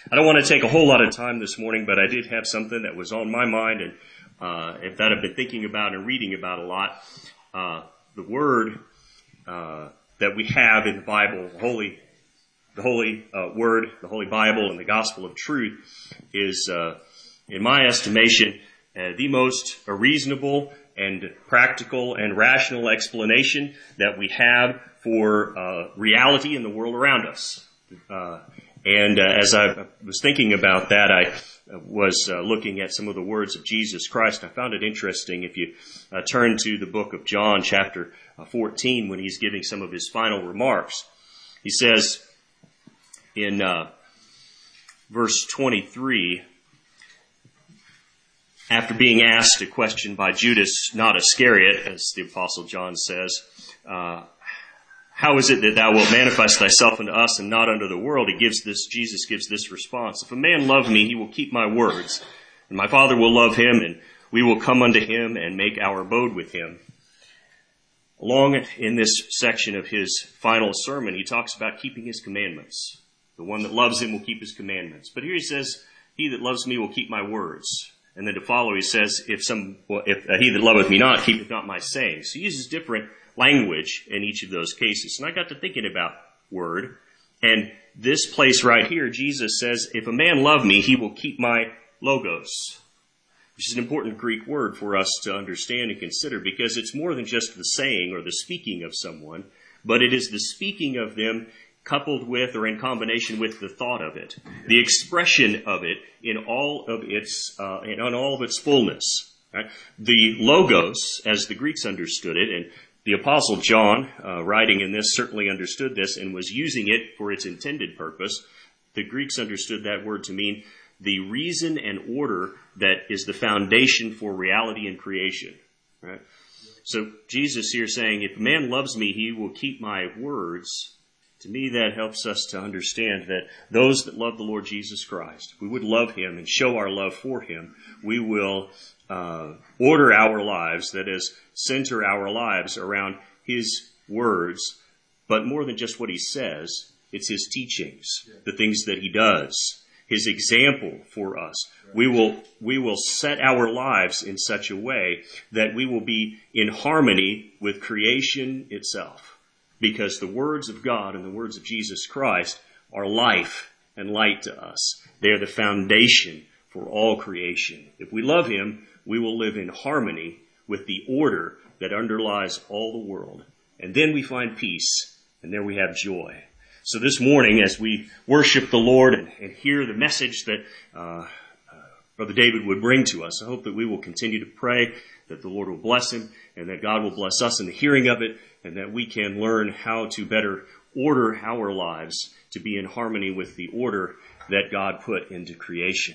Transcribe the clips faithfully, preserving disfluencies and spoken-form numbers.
I don't want to take a whole lot of time this morning, but I did have something that was on my mind and uh, that I've been thinking about and reading about a lot. Uh, the word uh, that we have in the Bible, the Holy, the Holy uh, Word, the Holy Bible, and the Gospel of Truth is, uh, in my estimation, uh, the most reasonable and practical and rational explanation that we have for uh, reality in the world around us. Uh, and uh, as I was thinking about that, I was uh, looking at some of the words of Jesus Christ. I found it interesting if you uh, turn to the book of John, chapter uh, fourteen, when he's giving some of his final remarks. He says in uh, verse twenty-three, after being asked a question by Judas, not Iscariot, as the Apostle John says, uh, how is it that thou wilt manifest thyself unto us and not unto the world? He gives this, Jesus gives this response. If a man love me, he will keep my words, and my Father will love him, and we will come unto him and make our abode with him. Along in this section of his final sermon, he talks about keeping his commandments. The one that loves him will keep his commandments. But here he says, he that loves me will keep my words. And then to follow, he says, if some, well, if uh, he that loveth me not, keepeth not my sayings. So he uses different language in each of those cases. And I got to thinking about word. And this place right here, Jesus says, if a man love me, he will keep my logos, which is an important Greek word for us to understand and consider, because it's more than just the saying or the speaking of someone, but it is the speaking of them coupled with or in combination with the thought of it, the expression of it in all of its, uh, in all of its fullness. Right? The logos, as the Greeks understood it, and the Apostle John, uh, writing in this, certainly understood this and was using it for its intended purpose. The Greeks understood that word to mean the reason and order that is the foundation for reality and creation. Right? So Jesus here saying, if a man loves me, he will keep my words. To me, that helps us to understand that those that love the Lord Jesus Christ, we would love him and show our love for him. We will uh, order our lives, that is, center our lives around his words, but more than just what he says, it's his teachings, the things that he does, his example for us. We will, we will set our lives in such a way that we will be in harmony with creation itself, because the words of God and the words of Jesus Christ are life and light to us. They are the foundation for all creation. If we love him, we will live in harmony with the order that underlies all the world. And then we find peace, and there we have joy. So this morning, as we worship the Lord and, and hear the message that uh, uh, Brother David would bring to us, I hope that we will continue to pray that the Lord will bless him and that God will bless us in the hearing of it, and that we can learn how to better order our lives to be in harmony with the order that God put into creation.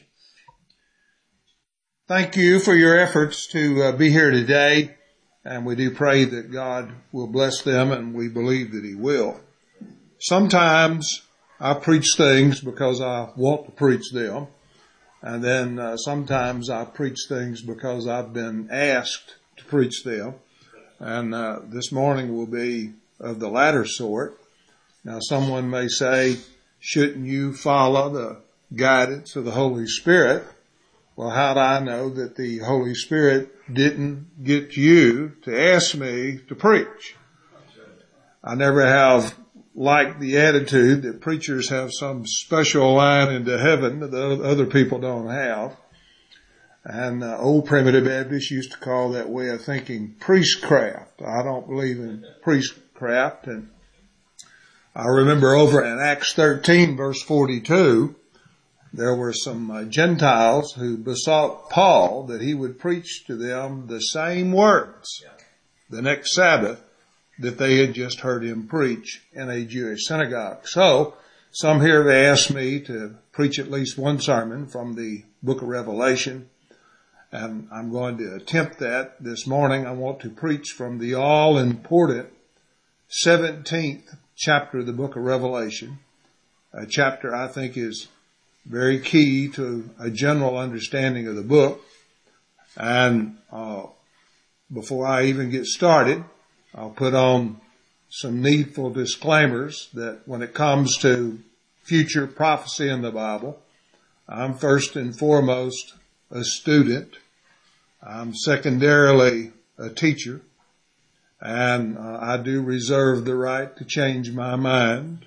Thank you for your efforts to uh, be here today, and we do pray that God will bless them, and we believe that he will. Sometimes I preach things because I want to preach them, and then uh, sometimes I preach things because I've been asked to preach them, and uh, this morning will be of the latter sort. Now, someone may say, shouldn't you follow the guidance of the Holy Spirit? Well, how do I know that the Holy Spirit didn't get you to ask me to preach? I never have liked the attitude that preachers have some special line into heaven that other people don't have. And uh, old primitive Baptists used to call that way of thinking priestcraft. I don't believe in priestcraft. And I remember over in Acts thirteen, verse forty-two, there were some uh, Gentiles who besought Paul that he would preach to them the same words the next Sabbath that they had just heard him preach in a Jewish synagogue. So some here have asked me to preach at least one sermon from the book of Revelation, and I'm going to attempt that this morning. I want to preach from the all-important seventeenth chapter of the book of Revelation, a chapter I think is very key to a general understanding of the book. And uh, before I even get started, I'll put on some needful disclaimers that when it comes to future prophecy in the Bible, I'm first and foremost a student. I'm secondarily a teacher. And uh, I do reserve the right to change my mind.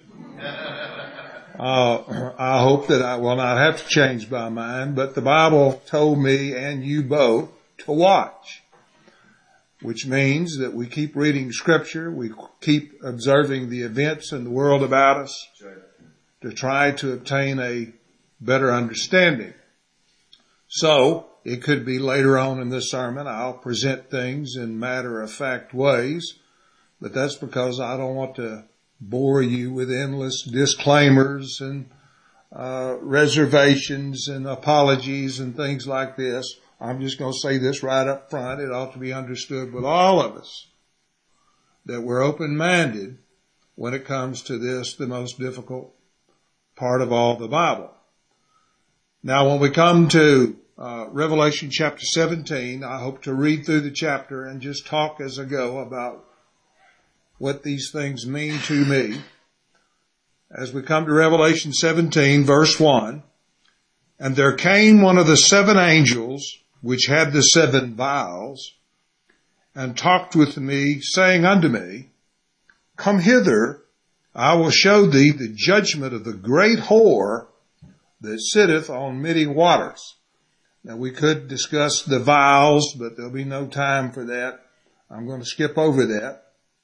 Uh, I hope that I will not have to change my mind, but the Bible told me and you both to watch, which means that we keep reading Scripture, we keep observing the events in the world about us to try to obtain a better understanding. So, it could be later on in this sermon I'll present things in matter-of-fact ways, but that's because I don't want to bore you with endless disclaimers and uh reservations and apologies and things like this. I'm just going to say this right up front. It ought to be understood with all of us that we're open-minded when it comes to this, the most difficult part of all the Bible. Now, when we come to uh Revelation chapter seventeen, I hope to read through the chapter and just talk as I go about what these things mean to me. As we come to Revelation seventeen, verse one, and there came one of the seven angels which had the seven vials, and talked with me, saying unto me, Come hither, I will show thee the judgment of the great whore that sitteth on many waters. Now, we could discuss the vials, but there'll be no time for that. I'm going to skip over that.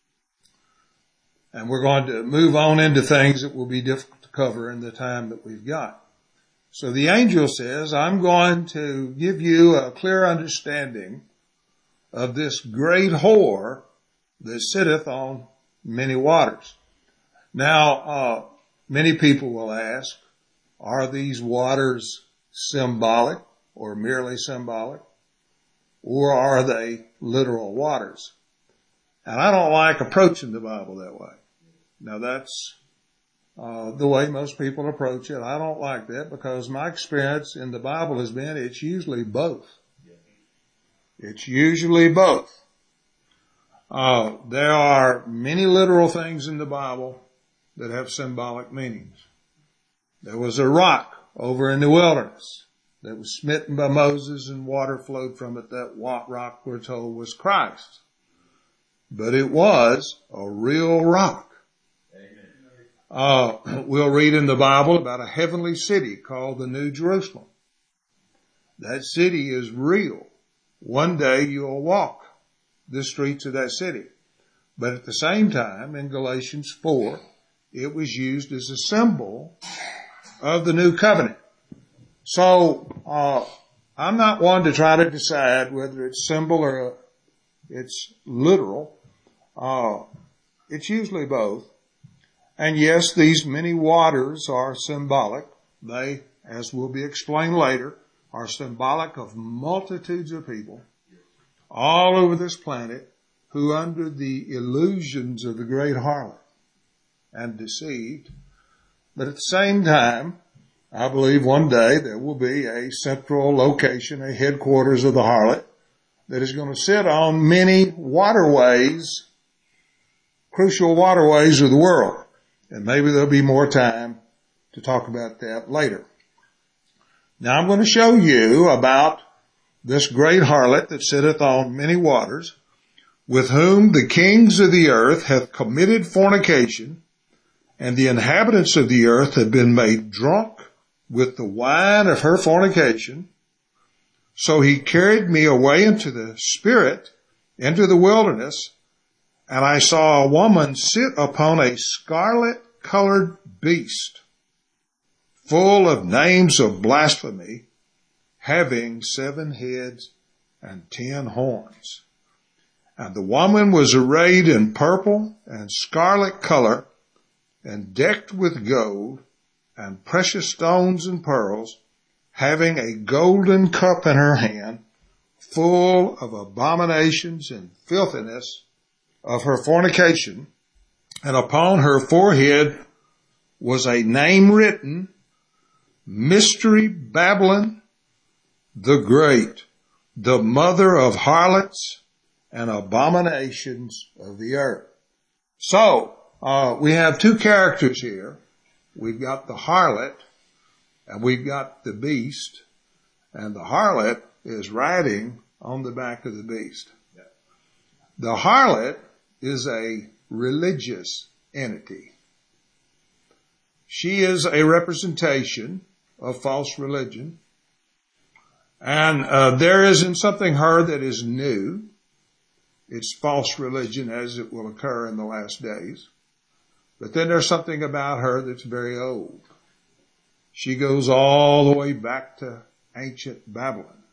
And we're going to move on into things that will be difficult to cover in the time that we've got. So the angel says, I'm going to give you a clear understanding of this great whore that sitteth on many waters. Now, uh, many people will ask, are these waters symbolic or merely symbolic? Or are they literal waters? And I don't like approaching the Bible that way. Now that's uh, the way most people approach it. I don't like that because my experience in the Bible has been it's usually both. It's usually both. Uh, there are many literal things in the Bible that have symbolic meanings. There was a rock over in the wilderness that was smitten by Moses and water flowed from it. That rock, we're told, was Christ. But it was a real rock. Uh, we'll read in the Bible about a heavenly city called the New Jerusalem. That city is real. One day you'll walk the streets of that city. But at the same time, in Galatians four, it was used as a symbol of the new covenant. So, uh, I'm not one to try to decide whether it's symbol or it's literal. Uh, it's usually both. And yes, these many waters are symbolic. They, as will be explained later, are symbolic of multitudes of people all over this planet who under the illusions of the great harlot and deceived. But at the same time, I believe one day there will be a central location, a headquarters of the harlot that is going to sit on many waterways, crucial waterways of the world. And maybe there'll be more time to talk about that later. Now I'm going to show you about this great harlot that sitteth on many waters, with whom the kings of the earth have committed fornication, and the inhabitants of the earth have been made drunk with the wine of her fornication. So he carried me away into the spirit, into the wilderness, and I saw a woman sit upon a scarlet-colored beast, full of names of blasphemy, having seven heads and ten horns. And the woman was arrayed in purple and scarlet color, and decked with gold and precious stones and pearls, having a golden cup in her hand, full of abominations and filthiness of her fornication, and upon her forehead was a name written, Mystery Babylon the Great, the mother of harlots and abominations of the earth. So, uh, we have two characters here. We've got the harlot, And we've got the beast, and the harlot is riding on the back of the beast. The harlot is a religious entity. She is a representation of false religion. And uh, there is in something her that is new. It's false religion as it will occur in the last days. But then there's something about her that's very old. She goes all the way back to ancient Babylon.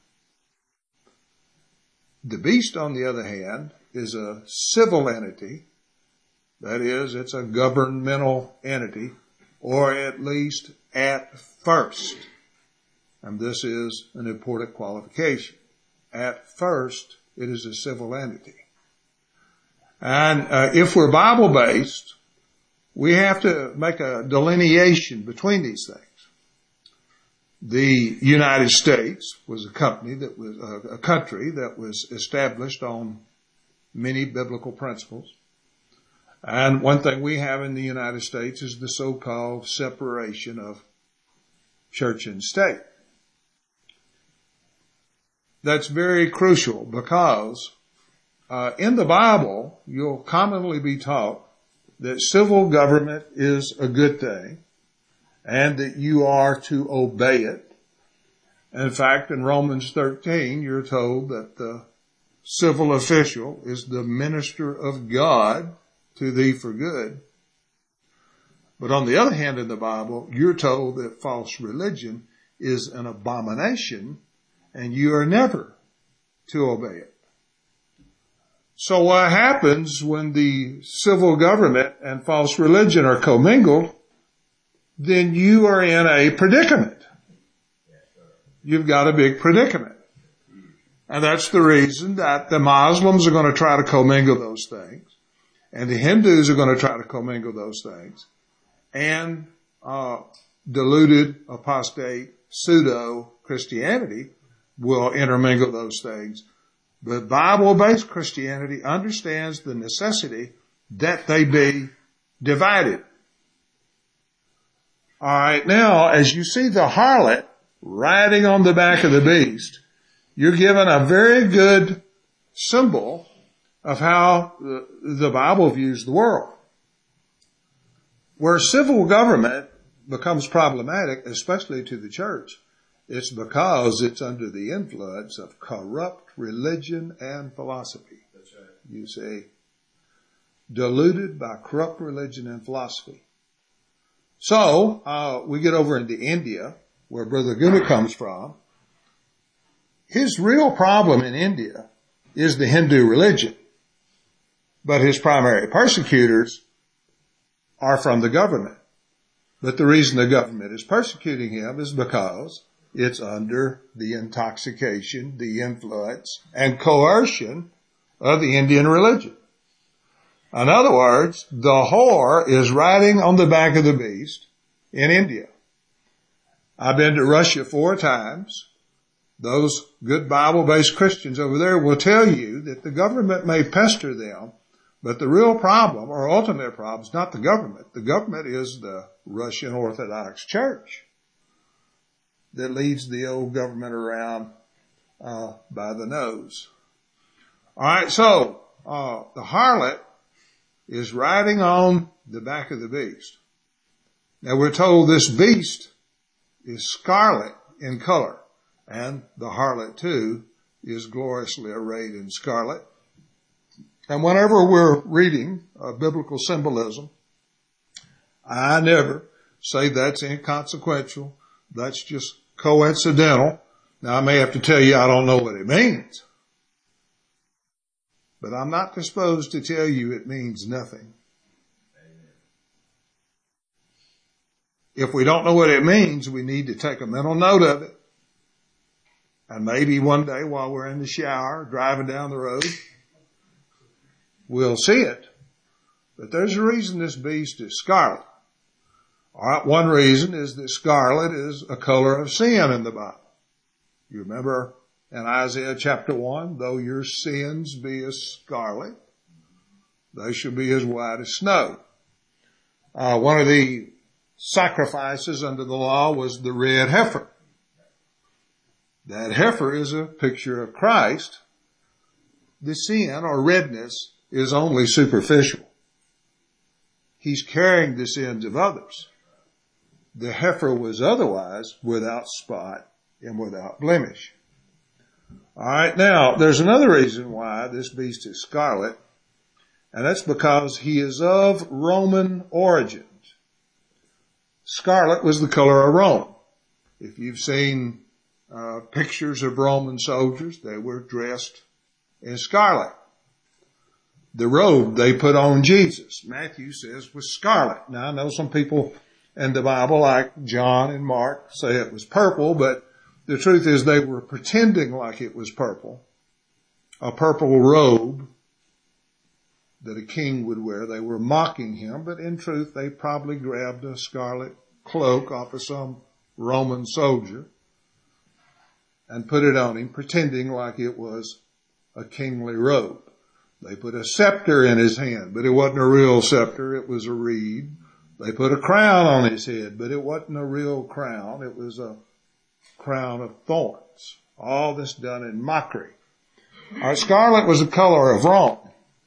The beast, on the other hand, is a civil entity. That is, it's a governmental entity, or at least at first. And this is an important qualification. At first, it is a civil entity. And uh, if we're Bible-based, we have to make a delineation between these things. The United States was a company that was uh, a country that was established on many biblical principles. And one thing we have in the United States is the so-called separation of church and state. That's very crucial because uh, in the Bible, you'll commonly be taught that civil government is a good thing and that you are to obey it. In fact, in Romans thirteen, you're told that the civil official is the minister of God to thee for good. But on the other hand, in the Bible, you're told that false religion is an abomination and you are never to obey it. So what happens when the civil government and false religion are commingled? Then you are in a predicament. You've got a big predicament. And that's the reason that the Muslims are going to try to commingle those things. And the Hindus are going to try to commingle those things. And uh, diluted, apostate, pseudo-Christianity will intermingle those things. But Bible-based Christianity understands the necessity that they be divided. All right, now, as you see the harlot riding on the back of the beast, you're given a very good symbol of how the, the Bible views the world. Where civil government becomes problematic, especially to the church, it's because it's under the influence of corrupt religion and philosophy. That's right. You see, diluted by corrupt religion and philosophy. So, uh, we get over into India, where Brother Guna comes from. His real problem in India is the Hindu religion. But his primary persecutors are from the government. But the reason the government is persecuting him is because it's under the intoxication, the influence, and coercion of the Indian religion. In other words, the whore is riding on the back of the beast in India. I've been to Russia four times. Those good Bible-based Christians over there will tell you that the government may pester them, but the real problem, or ultimate problem, is not the government. The government is the Russian Orthodox Church that leads the old government around uh, by the nose. All right, so uh, the harlot is riding on the back of the beast. Now we're told this beast is scarlet in color, and the harlot too is gloriously arrayed in scarlet. And whenever we're reading uh, biblical symbolism, I never say that's inconsequential, that's just coincidental. Now I may have to tell you I don't know what it means. But I'm not disposed to tell you it means nothing. Amen. If we don't know what it means, we need to take a mental note of it. And maybe one day while we're in the shower, driving down the road, we'll see it. But there's a reason this beast is scarlet. All right, one reason is that scarlet is a color of sin in the Bible. You remember in Isaiah chapter one, though your sins be as scarlet, they shall be as white as snow. Uh, one of the sacrifices under the law was the red heifer. That heifer is a picture of Christ. The sin or redness is only superficial. He's carrying the sins of others. The heifer was otherwise without spot and without blemish. All right, now, there's another reason why this beast is scarlet, and that's because he is of Roman origins. Scarlet was the color of Rome. If you've seen uh, pictures of Roman soldiers, they were dressed in scarlet. The robe they put on Jesus, Matthew says, was scarlet. Now, I know some people in the Bible, like John and Mark, say it was purple, but the truth is they were pretending like it was purple. A purple robe that a king would wear. They were mocking him, but in truth they probably grabbed a scarlet cloak off of some Roman soldier and put it on him, pretending like it was a kingly robe. They put a scepter in his hand, but it wasn't a real scepter, it was a reed. They put a crown on his head, but it wasn't a real crown, it was a crown of thorns. All this done in mockery. Our scarlet was the color of Rome.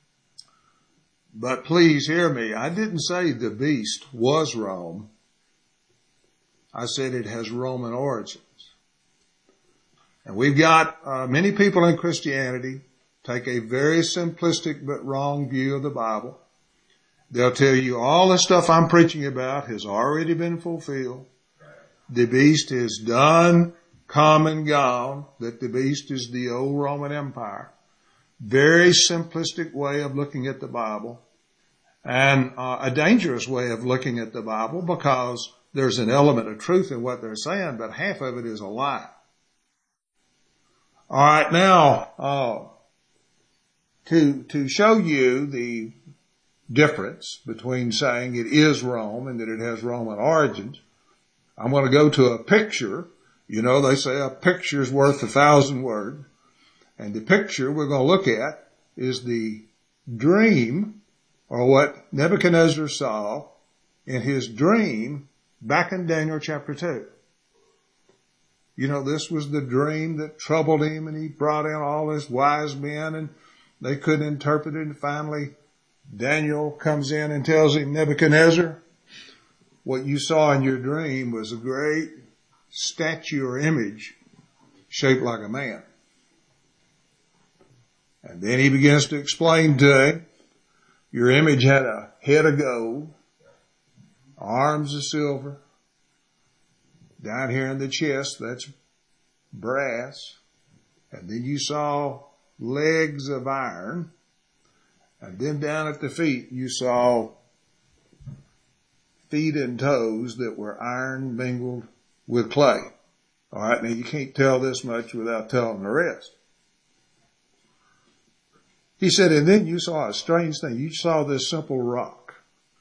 But please hear me, I didn't say the beast was Rome. I said it has Roman origins. And we've got uh, many people in Christianity take a very simplistic but wrong view of the Bible. They'll tell you all the stuff I'm preaching about has already been fulfilled. The beast is done, come and gone, that the beast is the old Roman Empire. Very simplistic way of looking at the Bible, and uh, a dangerous way of looking at the Bible, because there's an element of truth in what they're saying, but half of it is a lie. All right, now, uh, to, to show you the difference between saying it is Rome and that it has Roman origins, I'm going to go to a picture. You know, they say a picture's worth a thousand words. And the picture we're going to look at is the dream, or what Nebuchadnezzar saw in his dream back in Daniel chapter two. You know, this was the dream that troubled him, and he brought in all his wise men, and they couldn't interpret it. And finally, Daniel comes in and tells him, Nebuchadnezzar, what you saw in your dream was a great statue or image shaped like a man. And then he begins to explain to him, your image had a head of gold, arms of silver, down here in the chest, that's brass, and then you saw legs of iron, and then down at the feet you saw feet and toes that were iron mingled with clay. All right, now you can't tell this much without telling the rest. He said, and then you saw a strange thing. You saw this simple rock,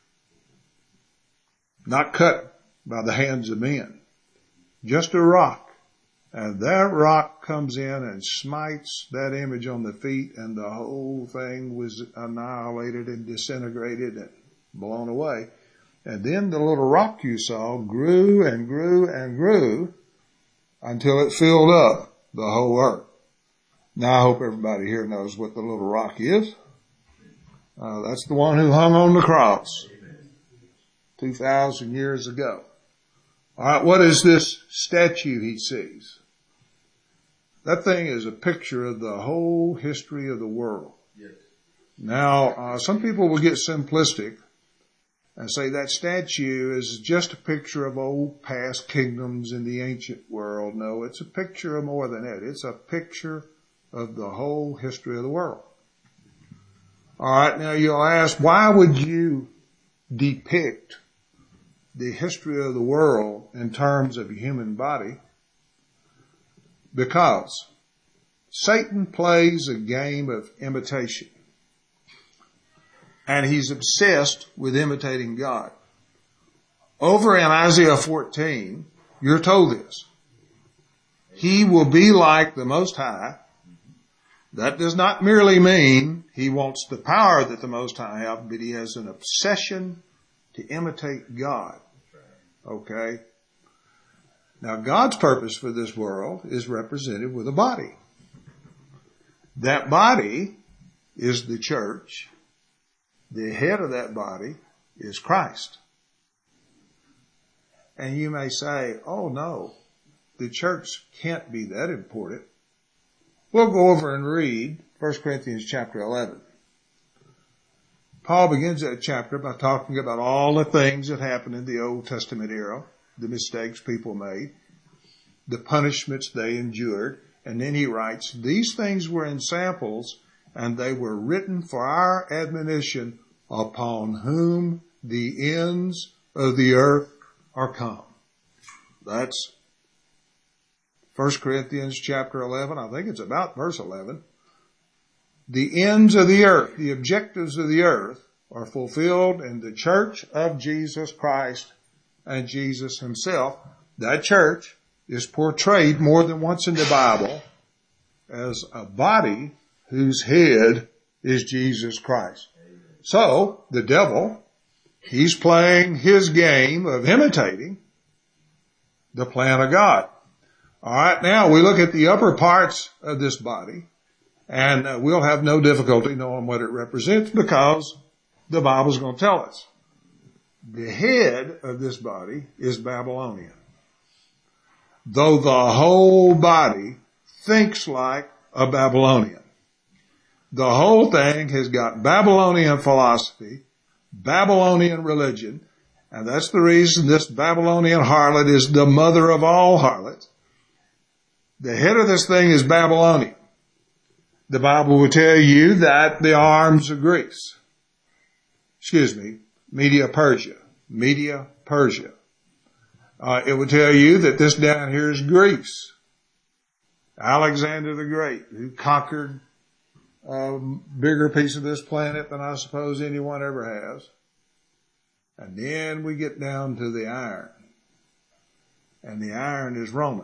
not cut by the hands of men, just a rock. And that rock comes in and smites that image on the feet, and the whole thing was annihilated and disintegrated and blown away. And then the little rock you saw grew and grew and grew until it filled up the whole earth. Now I hope everybody here knows what the little rock is. Uh, that's the one who hung on the cross two thousand years ago. All right, what is this statue he sees? That thing is a picture of the whole history of the world. Yes. Now, uh, some people will get simplistic and say that statue is just a picture of old past kingdoms in the ancient world. No, it's a picture of more than that. It's a picture of the whole history of the world. All right, now you'll ask, why would you depict the history of the world in terms of a human body? Because Satan plays a game of imitation. And he's obsessed with imitating God. Over in Isaiah fourteen, you're told this. He will be like the Most High. That does not merely mean he wants the power that the Most High have, but he has an obsession to imitate God. Okay? Now, God's purpose for this world is represented with a body. That body is the church. The head of that body is Christ. And you may say, oh no, the church can't be that important. We'll go over and read First Corinthians chapter eleven. Paul begins that chapter by talking about all the things that happened in the Old Testament era, the mistakes people made, the punishments they endured, and then he writes, these things were in samples, and they were written for our admonition, upon whom the ends of the earth are come. That's First Corinthians chapter eleven. I think it's about verse eleven. The ends of the earth, the objectives of the earth, are fulfilled in the church of Jesus Christ and Jesus himself. That church is portrayed more than once in the Bible as a body whose head is Jesus Christ. So, the devil, he's playing his game of imitating the plan of God. All right, now we look at the upper parts of this body, and uh, we'll have no difficulty knowing what it represents because the Bible's going to tell us. The head of this body is Babylonian. Though the whole body thinks like a Babylonian. The whole thing has got Babylonian philosophy, Babylonian religion, and that's the reason this Babylonian harlot is the mother of all harlots. The head of this thing is Babylonian. The Bible will tell you that the arms of Greece, excuse me, Media Persia, Media Persia. Uh, it will tell you that this down here is Greece. Alexander the Great, who conquered a bigger piece of this planet than I suppose anyone ever has. And then we get down to the iron. And the iron is Roman.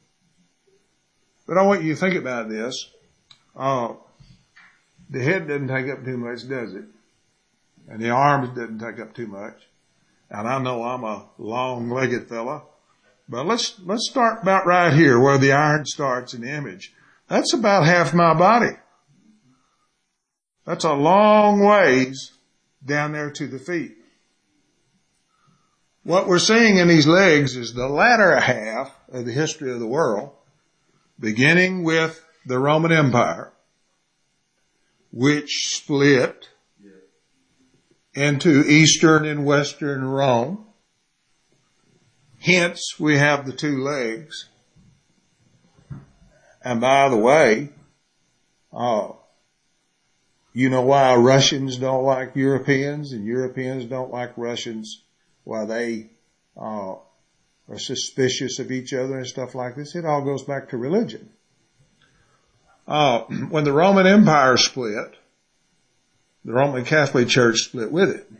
But I want you to think about this. Uh, the head doesn't take up too much, does it? And the arms doesn't take up too much. And I know I'm a long-legged fella. But let's, let's start about right here where the iron starts in the image. That's about half my body. That's a long ways down there to the feet. What we're seeing in these legs is the latter half of the history of the world, beginning with the Roman Empire, which split into Eastern and Western Rome. Hence, we have the two legs. And by the way, uh, you know why Russians don't like Europeans and Europeans don't like Russians? Why they uh, are suspicious of each other and stuff like this? It all goes back to religion. Uh, when the Roman Empire split, the Roman Catholic Church split with it.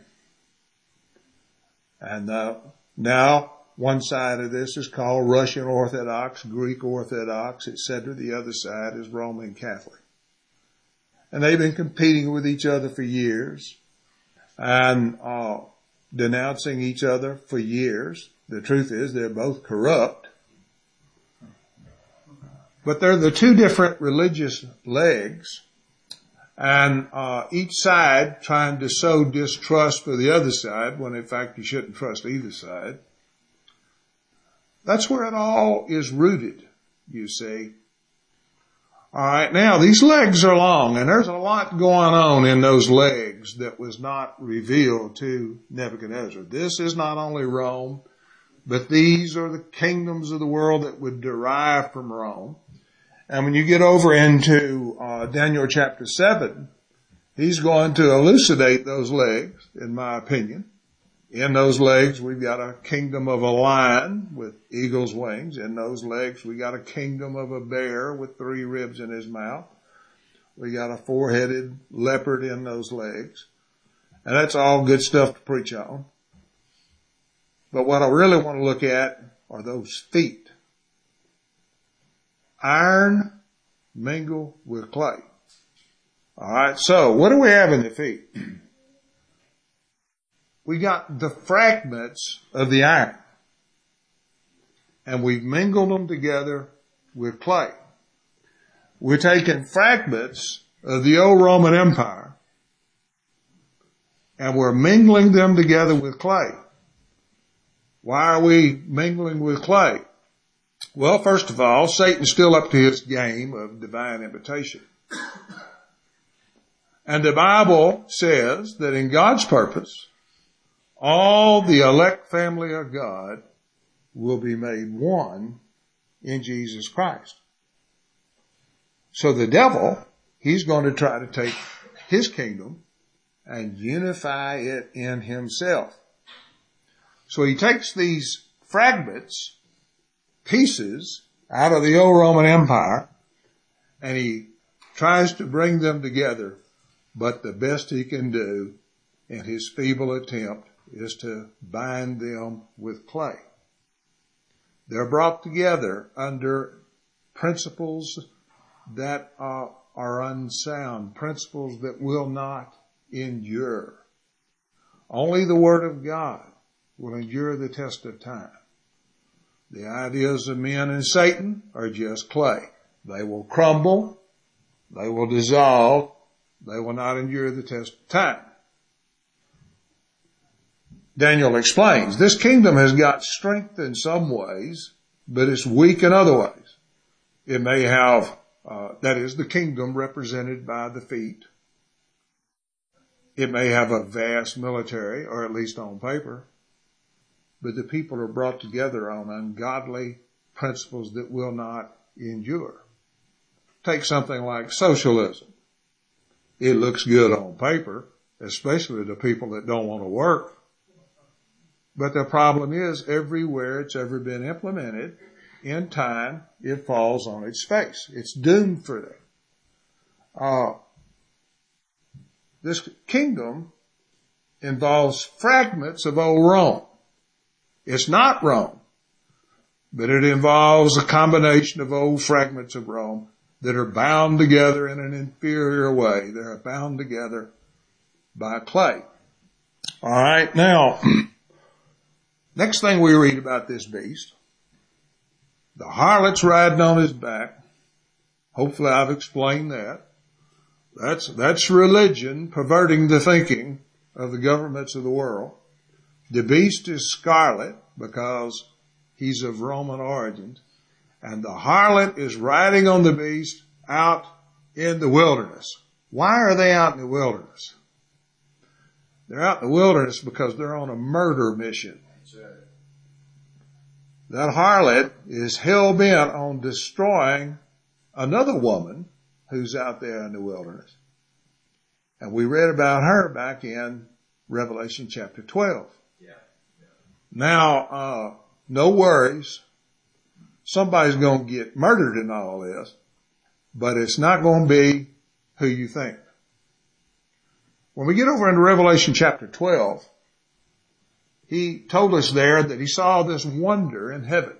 And uh, now one side of this is called Russian Orthodox, Greek Orthodox, et cetera. The other side is Roman Catholic. And they've been competing with each other for years and uh, denouncing each other for years. The truth is they're both corrupt. But they're the two different religious legs, and uh, each side trying to sow distrust for the other side when in fact you shouldn't trust either side. That's where it all is rooted, you see. All right, now these legs are long, and there's a lot going on in those legs that was not revealed to Nebuchadnezzar. This is not only Rome, but these are the kingdoms of the world that would derive from Rome. And when you get over into uh, Daniel chapter seven, he's going to elucidate those legs, in my opinion. In those legs, we've got a kingdom of a lion with eagle's wings. In those legs, we got a kingdom of a bear with three ribs in his mouth. We got a four-headed leopard in those legs. And that's all good stuff to preach on. But what I really want to look at are those feet. Iron mingled with clay. All right, so what do we have in the feet? We got the fragments of the iron. and we've mingled them together with clay. We're taking fragments of the old Roman Empire and we're mingling them together with clay. Why are we mingling with clay? Well, first of all, Satan's still up to his game of divine imitation. And the Bible says that in God's purpose, all the elect family of God will be made one in Jesus Christ. So the devil, he's going to try to take his kingdom and unify it in himself. So he takes these fragments, pieces out of the old Roman Empire, and he tries to bring them together, but the best he can do in his feeble attempt is to bind them with clay. They're brought together under principles that are, are unsound, principles that will not endure. Only the Word of God will endure the test of time. The ideas of men and Satan are just clay. They will crumble, they will dissolve, they will not endure the test of time. Daniel explains, this kingdom has got strength in some ways, but it's weak in other ways. It may have, uh, that is the kingdom represented by the feet. It may have a vast military, or at least on paper, but the people are brought together on ungodly principles that will not endure. Take something like socialism. It looks good on paper, especially to people that don't want to work. But the problem is, everywhere it's ever been implemented, in time, it falls on its face. It's doomed for that. Uh, this kingdom involves fragments of old Rome. It's not Rome, but it involves a combination of old fragments of Rome that are bound together in an inferior way. They're bound together by clay. All right, now, next thing we read about this beast, the harlot's riding on his back. Hopefully I've explained that. That's, that's religion perverting the thinking of the governments of the world. The beast is scarlet because he's of Roman origin. And the harlot is riding on the beast out in the wilderness. Why are they out in the wilderness? They're out in the wilderness because they're on a murder mission. That harlot is hell-bent on destroying another woman who's out there in the wilderness. And we read about her back in Revelation chapter twelve. Yeah. Yeah. Now, uh, no worries. Somebody's going to get murdered in all this, but it's not going to be who you think. When we get over into Revelation chapter twelve, he told us there that he saw this wonder in heaven.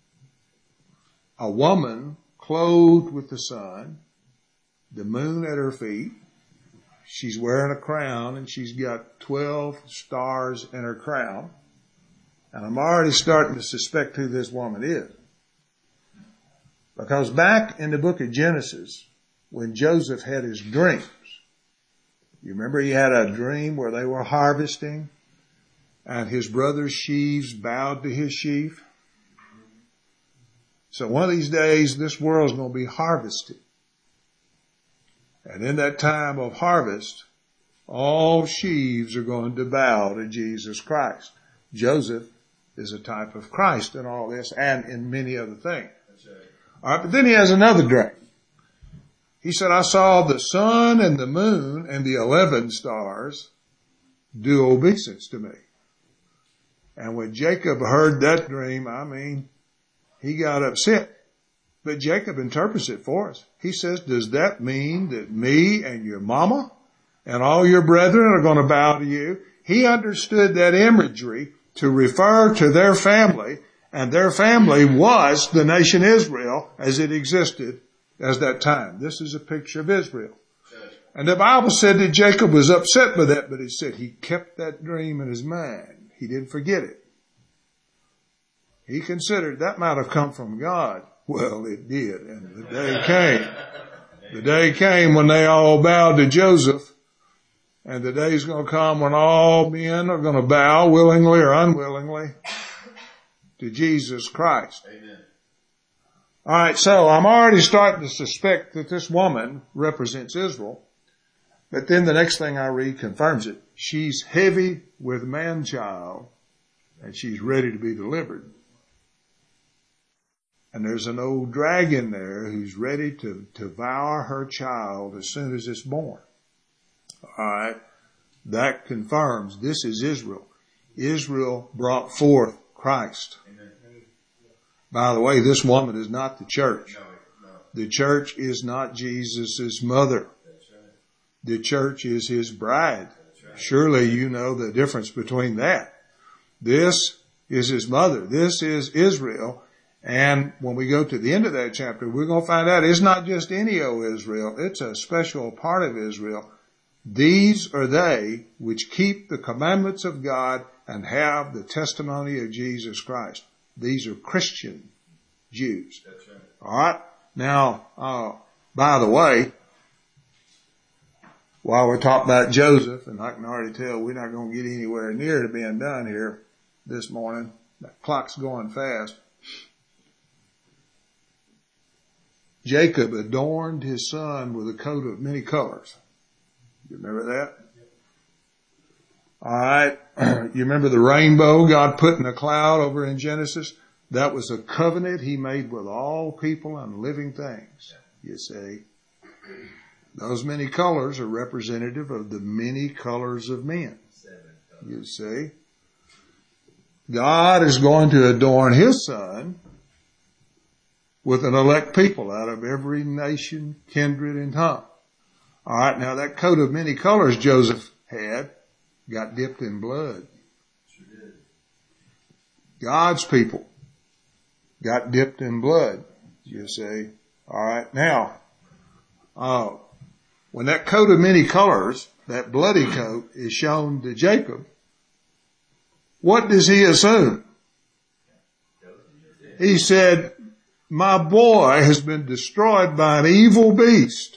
A woman clothed with the sun, the moon at her feet. She's wearing a crown and she's got twelve stars in her crown. And I'm already starting to suspect who this woman is. Because back in the book of Genesis, when Joseph had his dreams, you remember he had a dream where they were harvesting and his brother's sheaves bowed to his sheaf. So one of these days, this world's going to be harvested. And in that time of harvest, all sheaves are going to bow to Jesus Christ. Joseph is a type of Christ in all this and in many other things. All right, but then he has another dream. He said, I saw the sun and the moon and the eleven stars do obeisance to me. And when Jacob heard that dream, I mean, he got upset. But Jacob interprets it for us. He says, does that mean that me and your mama and all your brethren are going to bow to you? He understood that imagery to refer to their family, and their family was the nation Israel as it existed as that time. This is a picture of Israel. And the Bible said that Jacob was upset by that, but it said he kept that dream in his mind. He didn't forget it. He considered that might have come from God. Well, it did. And the day came. The day came when they all bowed to Joseph. And the day's going to come when all men are going to bow, willingly or unwillingly, to Jesus Christ. Amen. All right, so I'm already starting to suspect that this woman represents Israel. But then the next thing I read confirms it. She's heavy with man-child, and she's ready to be delivered. And there's an old dragon there who's ready to, to devour her child as soon as it's born. All right. That confirms this is Israel. Israel brought forth Christ. Amen. By the way, this woman is not the church. No, no. The church is not Jesus' mother. That's right. The church is his bride. That's right. Surely you know the difference between that. This is his mother. This is Israel. And when we go to the end of that chapter, we're going to find out it's not just any old Israel. It's a special part of Israel. These are they which keep the commandments of God and have the testimony of Jesus Christ. These are Christian Jews. That's right. All right. Now, uh, by the way, while we're talking about Joseph, and I can already tell we're not going to get anywhere near to being done here this morning. That clock's going fast. Jacob adorned his son with a coat of many colors. You remember that? All right. You remember the rainbow God put in a cloud over in Genesis? That was a covenant he made with all people and living things. You see, those many colors are representative of the many colors of men. You see, God is going to adorn his son with an elect people out of every nation, kindred, and tongue. All right, now that coat of many colors Joseph had got dipped in blood. Sure did. God's people got dipped in blood, you see. All right, now, uh, when that coat of many colors, that bloody coat, is shown to Jacob, what does he assume? He said, my boy has been destroyed by an evil beast.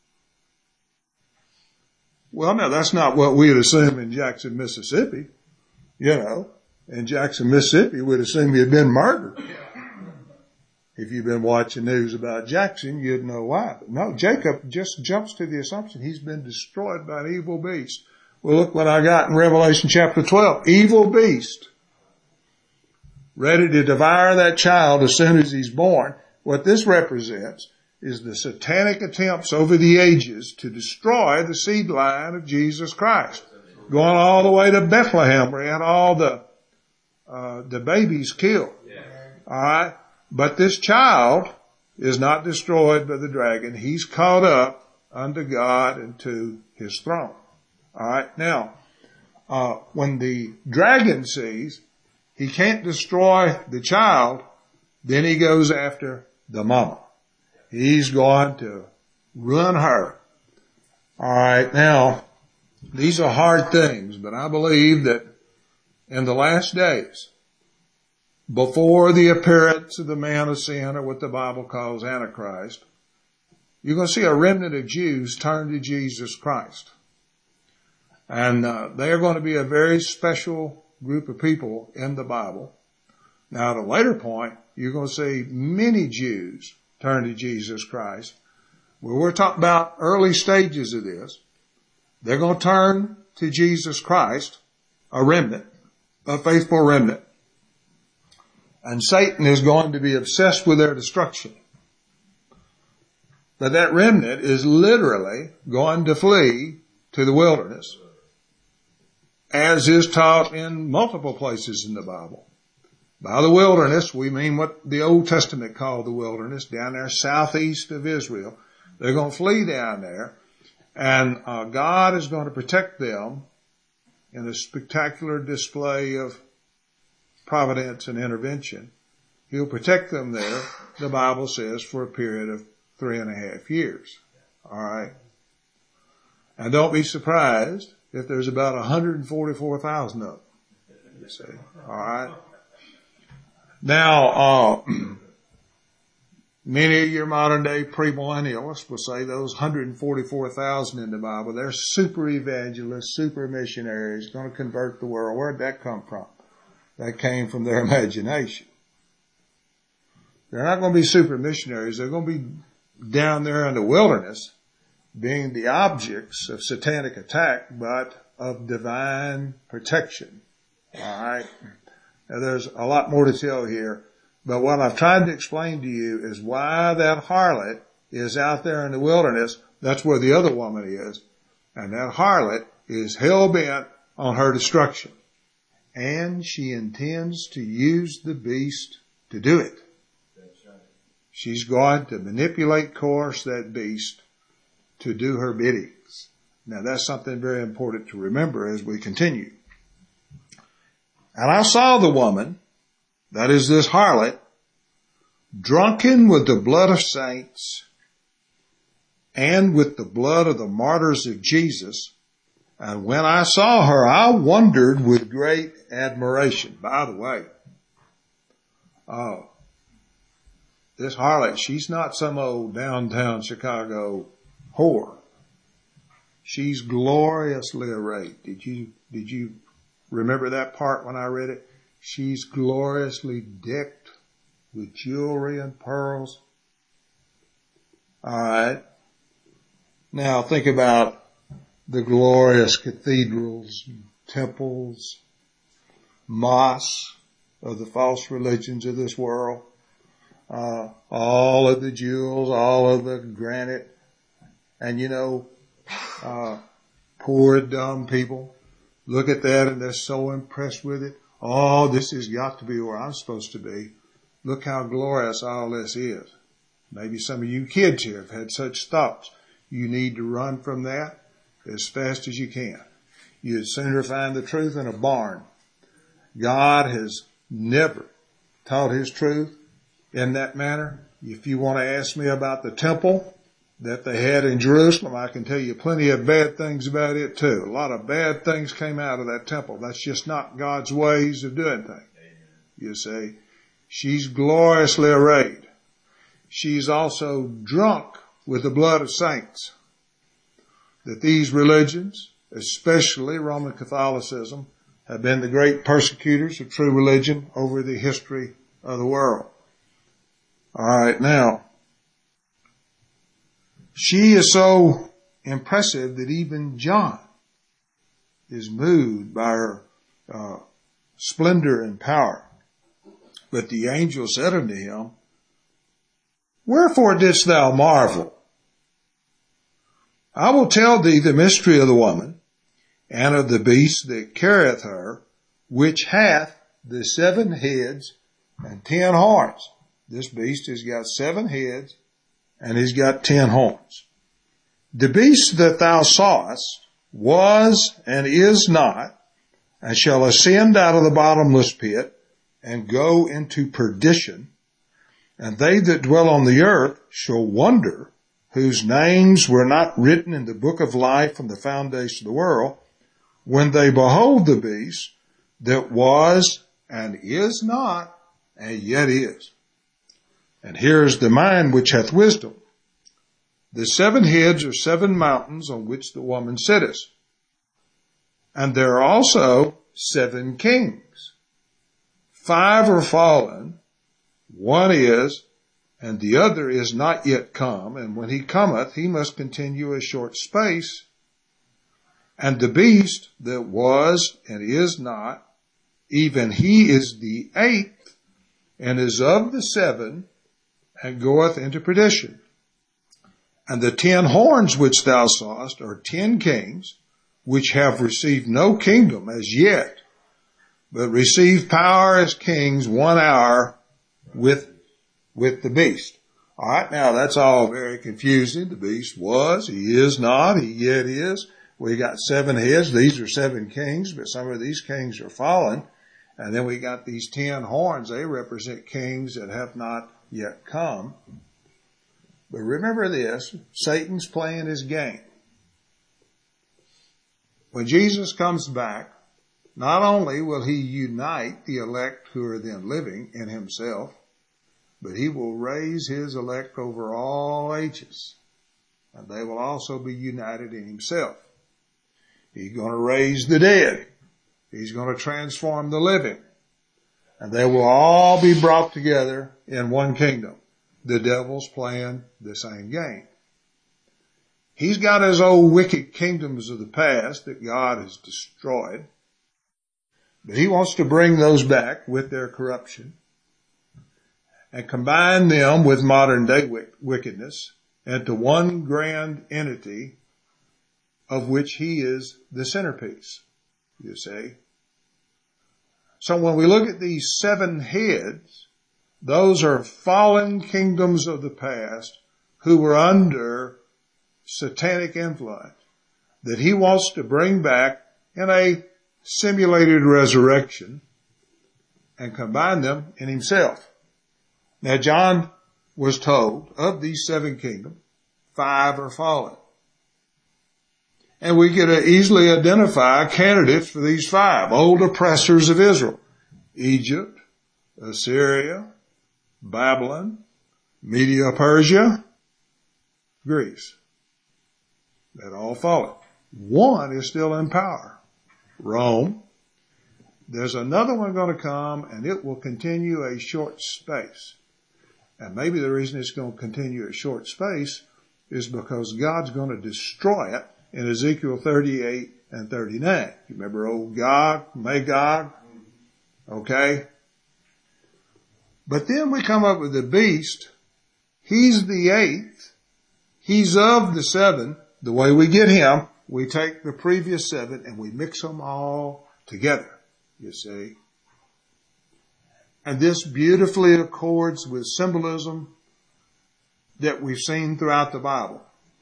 Well, now that's not what we'd assume in Jackson, Mississippi. You know, in Jackson, Mississippi, we'd assume he had been murdered. If you've been watching news about Jackson, you'd know why. But no, Jacob just jumps to the assumption he's been destroyed by an evil beast. Well, look what I got in Revelation chapter twelve. Evil beast. Ready to devour that child as soon as he's born. What this represents is the satanic attempts over the ages to destroy the seed line of Jesus Christ. Going all the way to Bethlehem where he had all the, uh, the babies killed. Alright? But this child is not destroyed by the dragon. He's caught up unto God and to his throne. Alright? Now, uh, when the dragon sees he can't destroy the child, then he goes after the mama. He's going to run her. All right, now, these are hard things, but I believe that in the last days, before the appearance of the man of sin, or what the Bible calls Antichrist, you're going to see a remnant of Jews turn to Jesus Christ. And uh, they are going to be a very special group of people in the Bible. Now at a later point, you're going to see many Jews turn to Jesus Christ. Well, we're talking about early stages of this. They're going to turn to Jesus Christ, a remnant, a faithful remnant. And Satan is going to be obsessed with their destruction. But that remnant is literally going to flee to the wilderness, as is taught in multiple places in the Bible. By the wilderness, we mean what the Old Testament called the wilderness, down there southeast of Israel. They're going to flee down there, and uh, God is going to protect them in a spectacular display of providence and intervention. He'll protect them there, the Bible says, for a period of three and a half years. All right? And don't be surprised if there's about one hundred forty-four thousand of them. You see? All right? Now, uh, many of your modern day premillennialists will say those one hundred forty-four thousand in the Bible, they're super evangelists, super missionaries, going to convert the world. Where'd that come from? That came from their imagination. They're not going to be super missionaries. They're going to be down there in the wilderness being the objects of satanic attack, but of divine protection. All right. Now, there's a lot more to tell here, but what I've tried to explain to you is why that harlot is out there in the wilderness. That's where the other woman is. And that harlot is hell-bent on her destruction. And she intends to use the beast to do it. That's right. She's going to manipulate, coerce that beast to do her biddings. Now that's something very important to remember as we continue. And I saw the woman, that is this harlot, drunken with the blood of saints and with the blood of the martyrs of Jesus. And when I saw her, I wondered with great admiration. By the way, oh, this harlot, she's not some old downtown Chicago whore. She's gloriously arrayed. Did you, did you remember that part when I read it? She's gloriously decked with jewelry and pearls. All right. Now think about the glorious cathedrals, temples, mosques of the false religions of this world. Uh, all of the jewels, all of the granite. And you know, uh, poor dumb people look at that and they're so impressed with it. Oh, this has got to be where I'm supposed to be. Look how glorious all this is. Maybe some of you kids here have had such thoughts. You need to run from that as fast as you can. You'd sooner find the truth in a barn. God has never taught his truth in that manner. If you want to ask me about the temple that they had in Jerusalem, I can tell you plenty of bad things about it too. A lot of bad things came out of that temple. That's just not God's ways of doing things. You see, she's gloriously arrayed. She's also drunk with the blood of saints. That these religions, especially Roman Catholicism, have been the great persecutors of true religion over the history of the world. All right, now, she is so impressive that even John is moved by her uh, splendor and power. But the angel said unto him, Wherefore didst thou marvel? I will tell thee the mystery of the woman, and of the beast that carrieth her, which hath the seven heads and ten horns. This beast has got seven heads, and he's got ten horns. The beast that thou sawest was and is not, and shall ascend out of the bottomless pit, and go into perdition. And they that dwell on the earth shall wonder, whose names were not written in the book of life from the foundation of the world, when they behold the beast that was and is not, and yet is. And here is the mind which hath wisdom. The seven heads are seven mountains on which the woman sitteth. And there are also seven kings. Five are fallen, one is, and the other is not yet come, and when he cometh, he must continue a short space. And the beast that was and is not, even he is the eighth, and is of the seven, and goeth into perdition. And the ten horns which thou sawest are ten kings, which have received no kingdom as yet, but receive power as kings one hour with, with the beast. All right, now that's all very confusing. The beast was, he is not, he yet is. We got seven heads. These are seven kings, but some of these kings are fallen. And then we got these ten horns. They represent kings that have not yet come. But remember this, Satan's playing his game. When Jesus comes back, not only will he unite the elect who are then living in himself, but he will raise his elect over all ages, and they will also be united in himself. He's going to raise the dead. He's going to transform the living. And they will all be brought together in one kingdom. The devil's playing the same game. He's got his old wicked kingdoms of the past that God has destroyed. But he wants to bring those back with their corruption and combine them with modern day wickedness into one grand entity of which he is the centerpiece, you see. So when we look at these seven heads, those are fallen kingdoms of the past who were under satanic influence that he wants to bring back in a simulated resurrection and combine them in himself. Now John was told of these seven kingdoms, five are fallen. And we can easily identify candidates for these five old oppressors of Israel: Egypt, Assyria, Babylon, Media Persia, Greece. They're all fallen. One is still in power: Rome. There's another one going to come, and it will continue a short space. And maybe the reason it's going to continue a short space is because God's going to destroy it in Ezekiel thirty-eight and thirty-nine. You remember old Gog, Magog? Okay? But then we come up with the beast. He's the eighth. He's of the seven. The way we get him, we take the previous seven and we mix them all together, you see. And this beautifully accords with symbolism that we've seen throughout the Bible.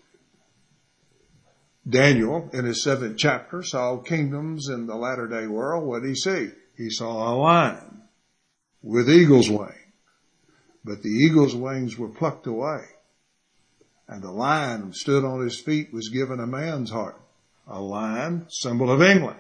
Daniel, in his seventh chapter, saw kingdoms in the latter day world. What did he see? He saw a lion with eagle's wings. But the eagle's wings were plucked away. And the lion stood on his feet was given a man's heart. A lion, symbol of England,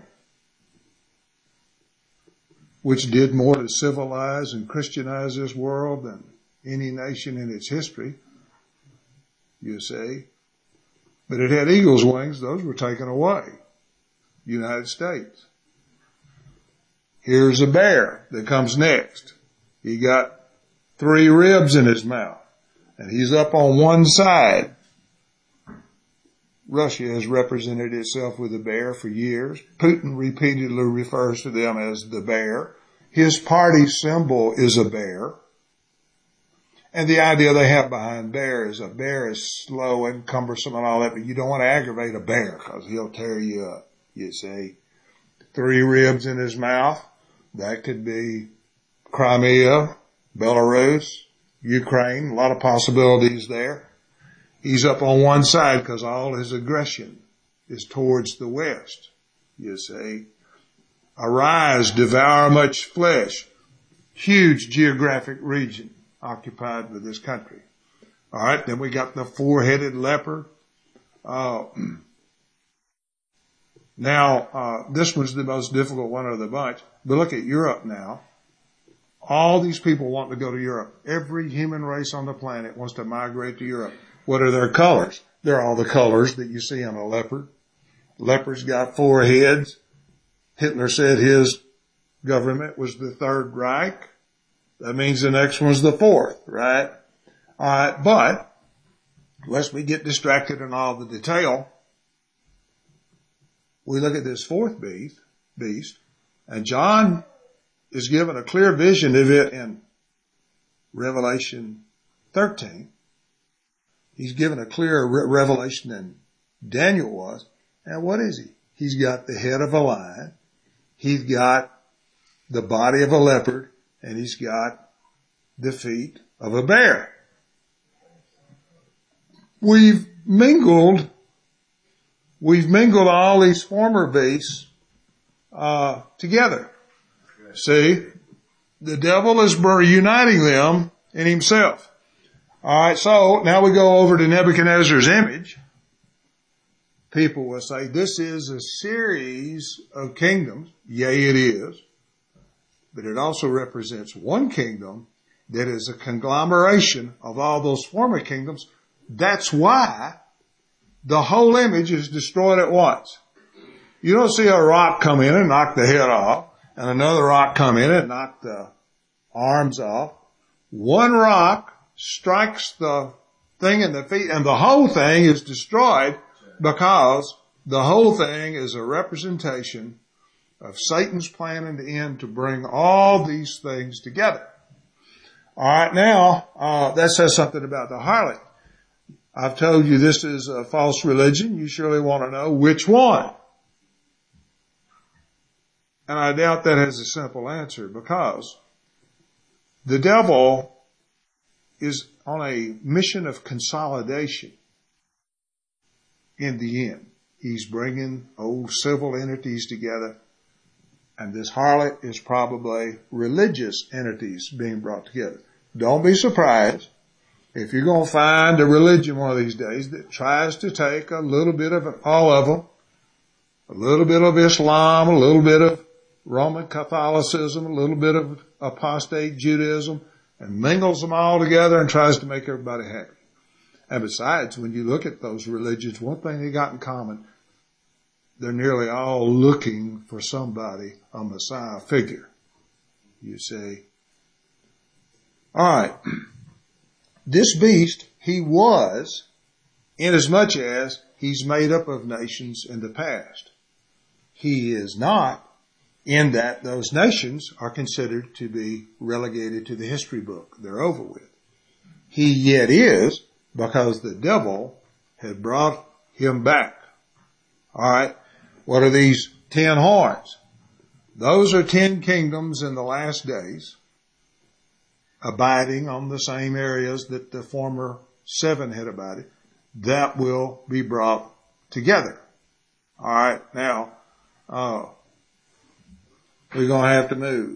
which did more to civilize and Christianize this world than any nation in its history, you see. But it had eagle's wings. Those were taken away. United States. Here's a bear that comes next. He got three ribs in his mouth, and he's up on one side. Russia has represented itself with a bear for years. Putin repeatedly refers to them as the bear. His party symbol is a bear. And the idea they have behind bear is a bear is slow and cumbersome and all that, but you don't want to aggravate a bear because he'll tear you up, you see. Three ribs in his mouth. That could be Crimea, Belarus, Ukraine, a lot of possibilities there. He's up on one side because all his aggression is towards the west, you see. Arise, devour much flesh. Huge geographic region occupied with this country. All right, then we got the four-headed leopard. Uh, now, uh, this was the most difficult one of the bunch. But look at Europe now. All these people want to go to Europe. Every human race on the planet wants to migrate to Europe. What are their colors? They're all the colors that you see on a leopard. Leopard's got four heads. Hitler said his government was the Third Reich. That means the next one's the fourth, right? All right, but lest we get distracted in all the detail, we look at this fourth beast, beast, and John is given a clear vision of it in Revelation thirteen. He's given a clear re- revelation than Daniel was. And what is he? He's got the head of a lion. He's got the body of a leopard. And he's got the feet of a bear. We've mingled, we've mingled all these former beasts, uh, together. See? The devil is uniting them in himself. Alright, so now we go over to Nebuchadnezzar's image. people will say this is a series of kingdoms. Yea, it is. But it also represents one kingdom that is a conglomeration of all those former kingdoms. That's why the whole image is destroyed at once. You don't see a rock come in and knock the head off, and another rock come in and knock the arms off. One rock strikes the thing in the feet, and the whole thing is destroyed because the whole thing is a representation of Satan's plan and end to bring all these things together. All right, now, uh, that says something about the harlot. I've told you this is a false religion. You surely want to know which one. And I doubt that has a simple answer, because the devil is on a mission of consolidation in the end. He's bringing old civil entities together, and this harlot is probably religious entities being brought together. Don't be surprised if you're going to find a religion one of these days that tries to take a little bit of all of them, a little bit of Islam, a little bit of Roman Catholicism, a little bit of apostate Judaism, and mingles them all together and tries to make everybody happy. And besides, when you look at those religions, one thing they got in common, they're nearly all looking for somebody, a Messiah figure. You see. All right. This beast, he was, inasmuch as he's made up of nations in the past. He is not, in that those nations are considered to be relegated to the history book. They're over with. He yet is, because the devil had brought him back. All right. What are these ten horns? Those are ten kingdoms in the last days, abiding on the same areas that the former seven had abided, that will be brought together. All right. Now, uh, we're going to have to move.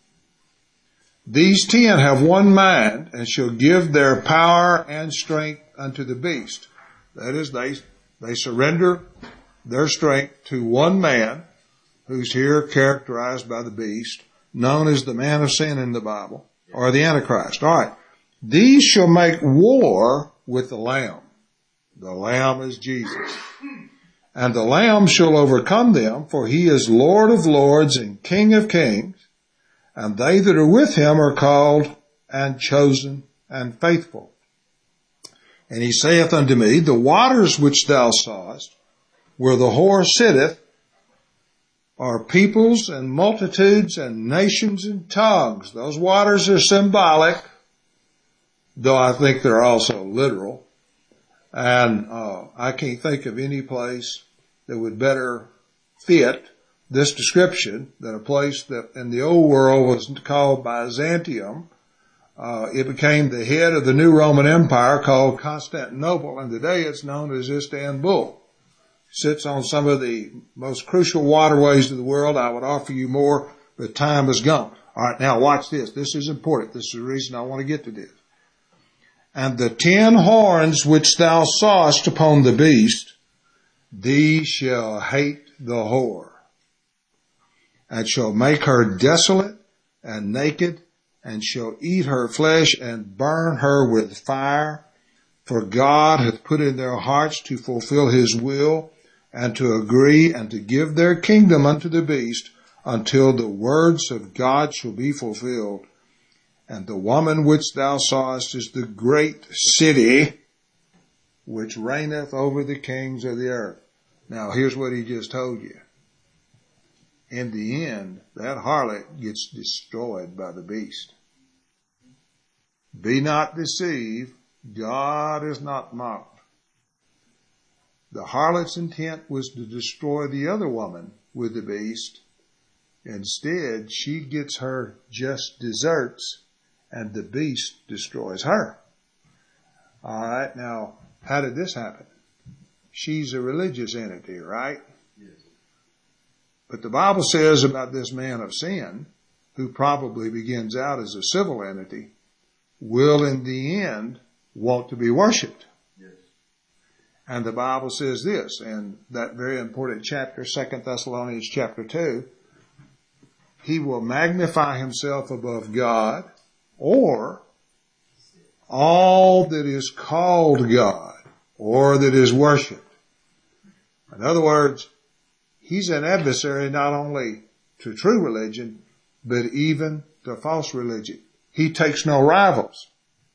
These ten have one mind and shall give their power and strength unto the beast. That is, they, they surrender their strength to one man, who's here characterized by the beast, known as the man of sin in the Bible, or the Antichrist. All right. These shall make war with the Lamb. The Lamb is Jesus. And the Lamb shall overcome them, for he is Lord of lords and King of kings. And they that are with him are called and chosen and faithful. And he saith unto me, the waters which thou sawest, where the whore sitteth, are peoples and multitudes and nations and tongues. Those waters are symbolic, though I think they're also literal. And uh, I can't think of any place that would better fit this description than a place that in the old world was called Byzantium. Uh, it became the head of the new Roman Empire called Constantinople, and today it's known as Istanbul. Sits on some of the most crucial waterways of the world. I would offer you more, but time is gone. All right, now watch this. This is important. This is the reason I want to get to this. And the ten horns which thou sawest upon the beast, these shall hate the whore, and shall make her desolate and naked, and shall eat her flesh and burn her with fire. For God hath put in their hearts to fulfill his will, and to agree and to give their kingdom unto the beast, until the words of God shall be fulfilled. And the woman which thou sawest is the great city, which reigneth over the kings of the earth. Now here's what he just told you. In the end, that harlot gets destroyed by the beast. Be not deceived. God is not mocked. The harlot's intent was to destroy the other woman with the beast. Instead, she gets her just deserts, and the beast destroys her. All right, now, how did this happen? She's a religious entity, right? Yes. But the Bible says about this man of sin, who probably begins out as a civil entity, will in the end want to be worshipped. Yes. And the Bible says this in that very important chapter, Second Thessalonians chapter two, he will magnify himself above God or all that is called God or that is worshipped. In other words, he's an adversary not only to true religion, but even to false religion. He takes no rivals.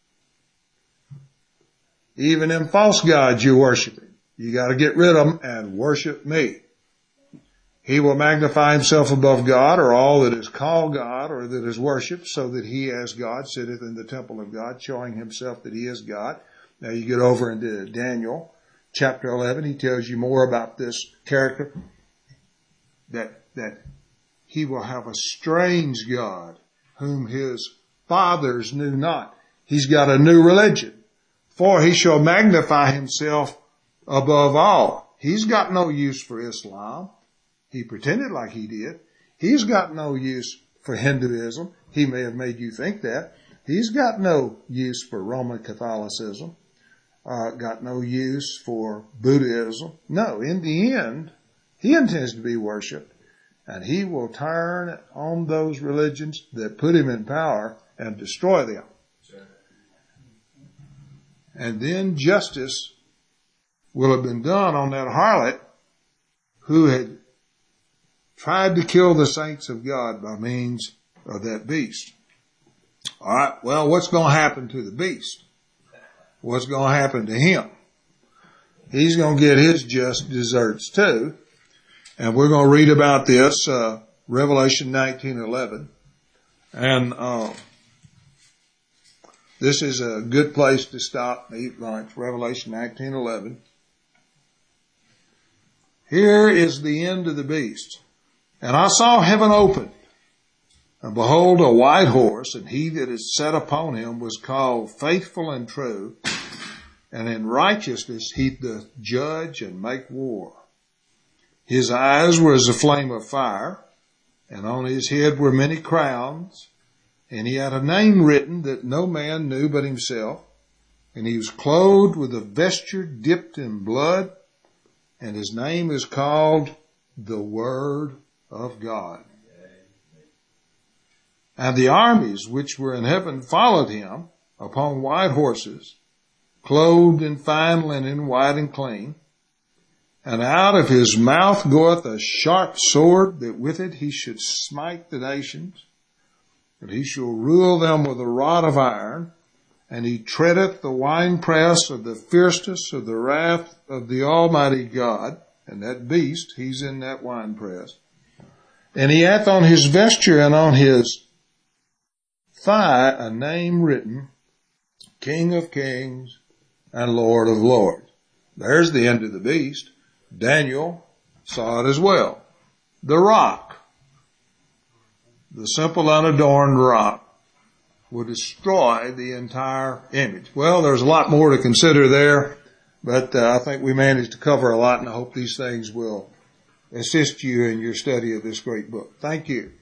Even in false gods you're worshiping, you got to get rid of them and worship me. He will magnify himself above God or all that is called God or that is worshipped, so that he as God sitteth in the temple of God, showing himself that he is God. Now you get over into Daniel chapter eleven. He tells you more about this character, that, that he will have a strange God whom his fathers knew not. He's got a new religion. For he shall magnify himself above all. He's got no use for Islam. He pretended like he did. He's got no use for Hinduism. He may have made you think that. He's got no use for Roman Catholicism. Uh, got no use for Buddhism. No, in the end, he intends to be worshipped. And he will turn on those religions that put him in power and destroy them. And then justice will have been done on that harlot who had tried to kill the saints of God by means of that beast. All right, well, what's going to happen to the beast? What's going to happen to him? He's going to get his just deserts too. And we're going to read about this, uh, Revelation nineteen eleven. And, uh, this is a good place to stop and eat lunch. Revelation nineteen eleven. Here is the end of the beast. And I saw heaven opened, and behold, a white horse, and he that is set upon him was called Faithful and True, and in righteousness he doth judge and make war. His eyes were as a flame of fire, and on his head were many crowns, and he had a name written that no man knew but himself, and he was clothed with a vesture dipped in blood, and his name is called the Word of God. And the armies which were in heaven followed him upon white horses, clothed in fine linen, white and clean. And out of his mouth goeth a sharp sword, that with it he should smite the nations. And he shall rule them with a rod of iron. And he treadeth the winepress of the fierceness of the wrath of the Almighty God. And that beast, he's in that winepress. And he hath on his vesture and on his thigh a name written, King of Kings and Lord of Lords. There's the end of the beast. Daniel saw it as well. The rock, the simple unadorned rock, will destroy the entire image. Well, there's a lot more to consider there, but uh, I think we managed to cover a lot, and I hope these things will assist you in your study of this great book. Thank you.